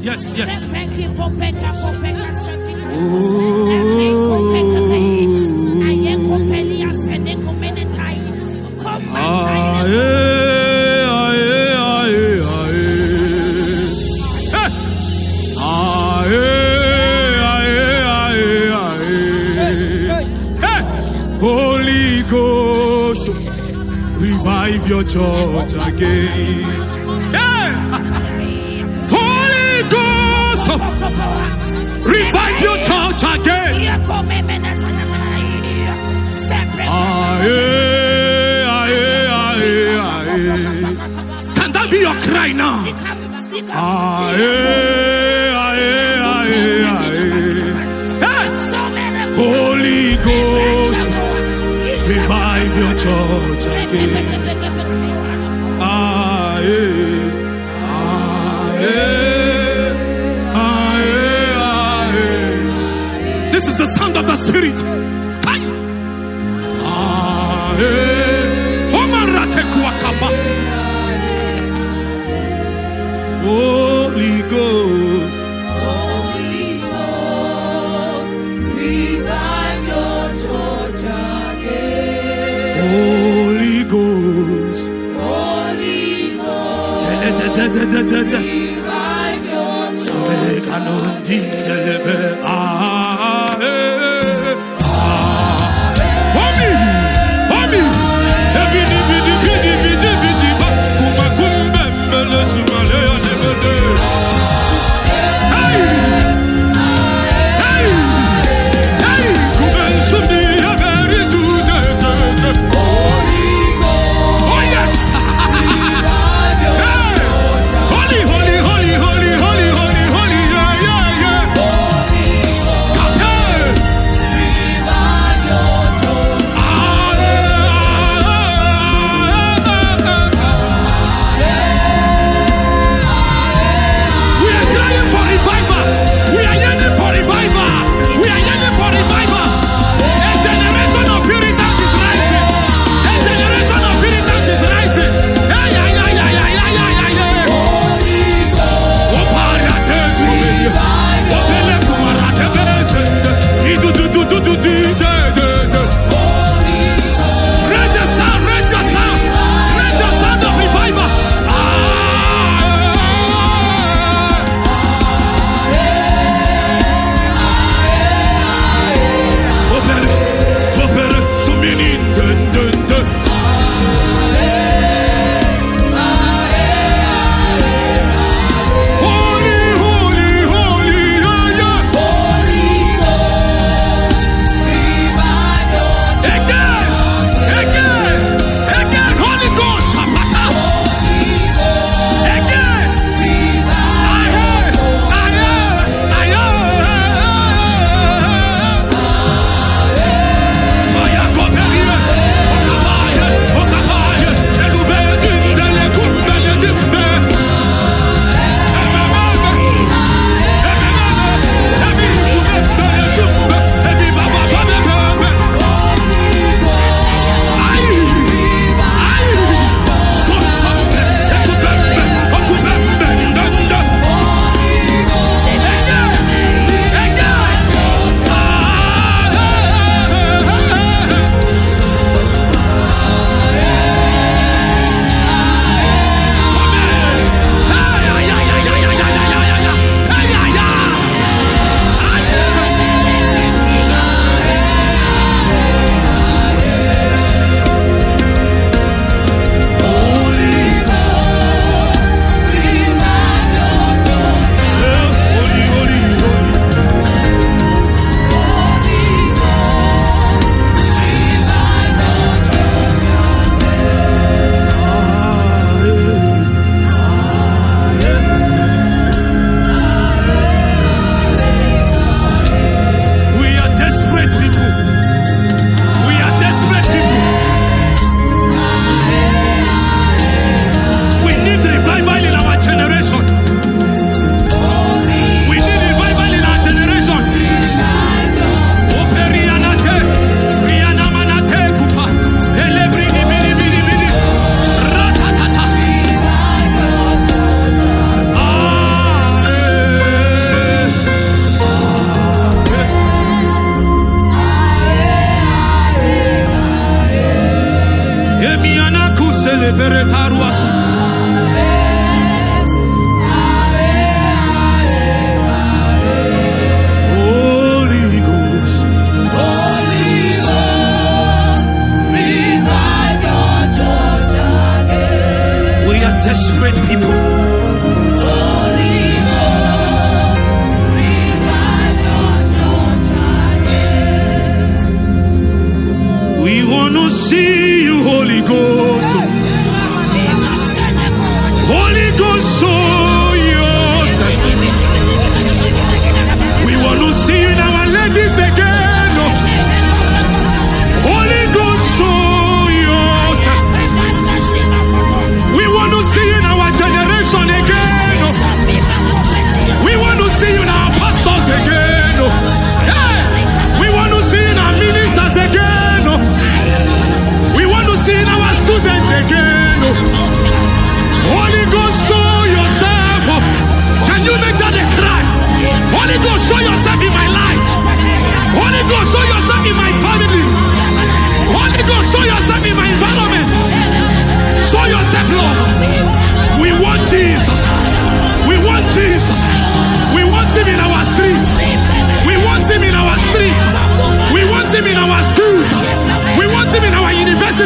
Yes, yes. Holy Ghost, revive your church again. Holy Ghost, revive your church again. Can that be your cry now? Holy Ghost, revive your church again. This is the sound of the Spirit. Holy Ghost, revive your church again. Holy Ghost, revive your church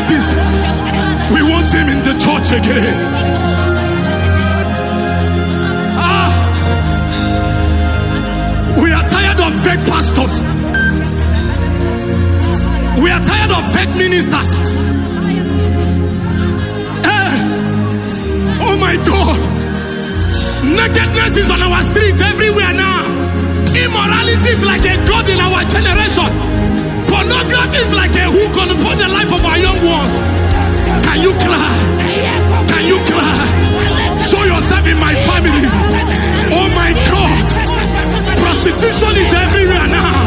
immoralities. We want him in the church again. We are tired of fake pastors. We are tired of fake ministers. Oh my God. Nakedness is on our streets everywhere now. Immorality is like a god in our generation. Pornography is like a hook on the life of our young ones. Can you cry? Can you cry? Show yourself in my family. Oh my God. Prostitution is everywhere now.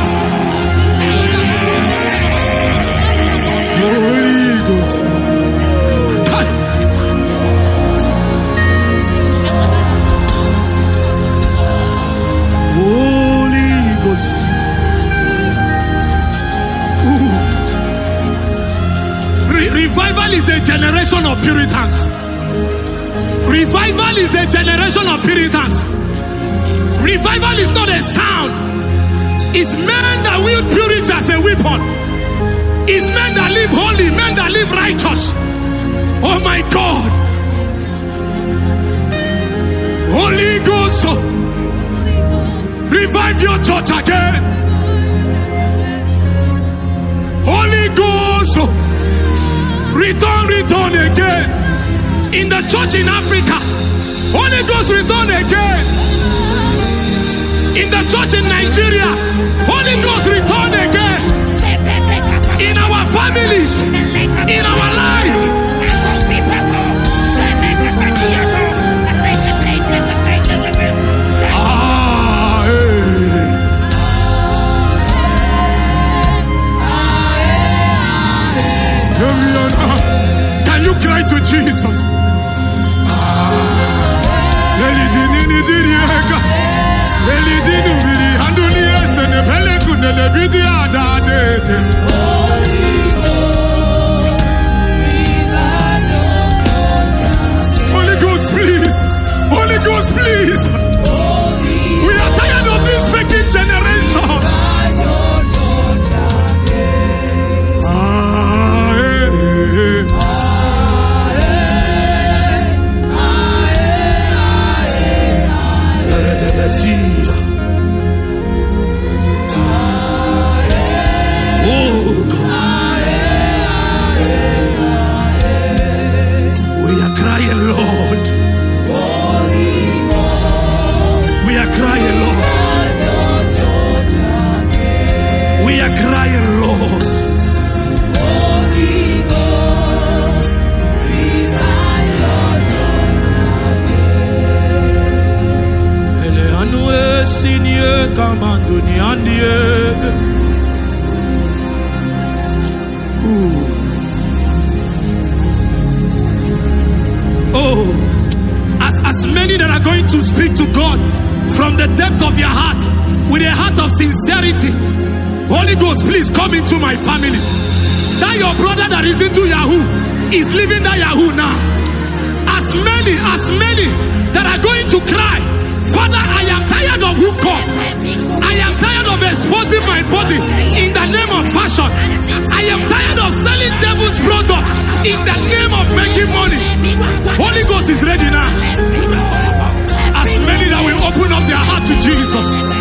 Holy Ghost. Holy Ghost. Revival is a generation of Puritans. Revival is a generation of Puritans. Revival is not a sound. It's men that wield purity as a weapon. It's men that live holy, men that live righteous. Oh my God. Holy Ghost, revive your church again. Holy Ghost, return again. In the church in Africa, Holy Ghost, return again. In the church in Nigeria, Holy Ghost, return again. In our families, in our life. Can you cry to Jesus? Holy Ghost, please. Holy Ghost, please. We are tired of this faking generation. As many that are going to speak to God from the depth of your heart, with a heart of sincerity, Holy Ghost, please come into my family. That your brother that is into Yahoo is leaving that Yahoo now. As many that are going to cry, Father, I am tired of hookup. I am tired of exposing my body in the name of fashion. I am tired of selling devil's product in the name of making money. Holy Ghost is ready now. As many that will open up their heart to Jesus.